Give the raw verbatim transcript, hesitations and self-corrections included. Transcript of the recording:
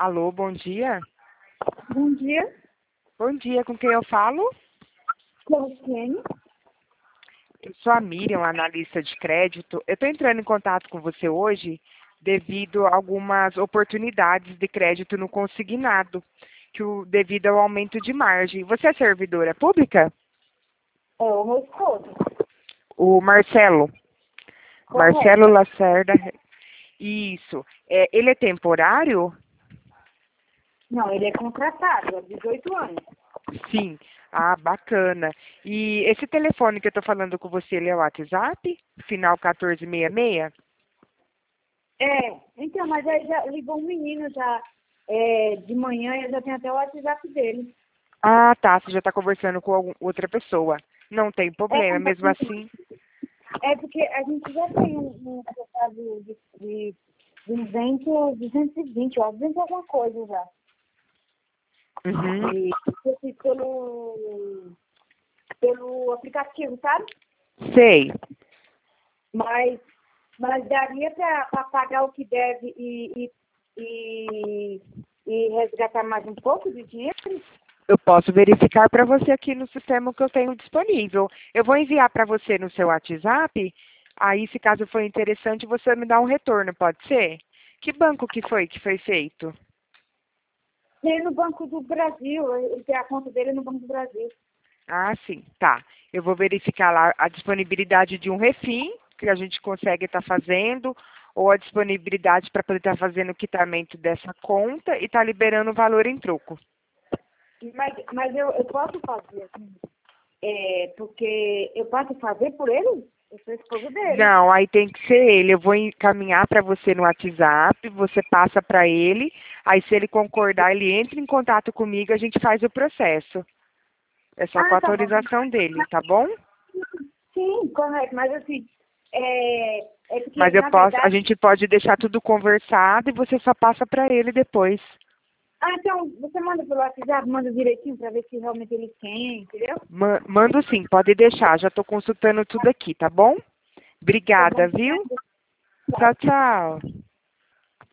Alô, bom dia. Bom dia, Bom dia, com quem eu falo? Clociene. Eu sou a Miriam, analista de crédito. Eu estou entrando em contato com você hoje devido a algumas oportunidades de crédito no consignado, que o, devido ao aumento de margem. Você é servidora pública? É o meu esposo. O Marcelo. Correto. Marcelo Lacerda. Isso. É, ele é temporário? Não, ele é contratado há dezoito anos. Sim. Ah, bacana. E esse telefone que eu estou falando com você, ele é o WhatsApp? Final quatorze sessenta e seis? É, então, mas aí já ligou um menino já é, de manhã e eu já tenho até o WhatsApp dele. Ah, tá. Você já está conversando com algum- outra pessoa. Não tem É, problema. mas Mesmo assim, é porque a gente já tem um, um tratado de, de, de duzentos, duzentos e vinte, ó, duzentos e alguma coisa já. uhum, E eu fiz pelo, pelo aplicativo, sabe? sei. Mas, mas daria para pagar o que deve e, e, e, e resgatar mais um pouco de dinheiro? Eu posso verificar para você aqui no sistema que eu tenho disponível. Eu vou enviar para você no seu WhatsApp. Aí, se caso for interessante, você me dá um retorno, pode ser? Que banco que foi que foi feito? Tem no Banco do Brasil, ele tem a conta dele no Banco do Brasil. Ah, sim, tá. Eu vou verificar lá a disponibilidade de um refim, que a gente consegue estar fazendo, ou a disponibilidade para poder estar fazendo o quitamento dessa conta e estar liberando o valor em troco. Mas, mas eu, eu posso fazer assim, é, porque eu posso fazer por ele? Eu sou esposa dele. Não, aí tem que ser ele. Eu vou encaminhar para você no WhatsApp, você passa para ele, aí se ele concordar, ele entra em contato comigo, a gente faz o processo. É só com a Ah, tá bom. autorização dele, tá bom? Sim, correto, mas assim, é, é porque, Mas eu na posso, a verdade, gente pode deixar tudo conversado e você só passa para ele depois. ah, então, você manda pelo WhatsApp, manda direitinho para ver se realmente eles têm, entendeu? Ma- Mando sim, pode deixar. Já estou consultando tudo aqui, tá bom? Tá bom, Obrigada, viu? obrigada. Tchau, tchau.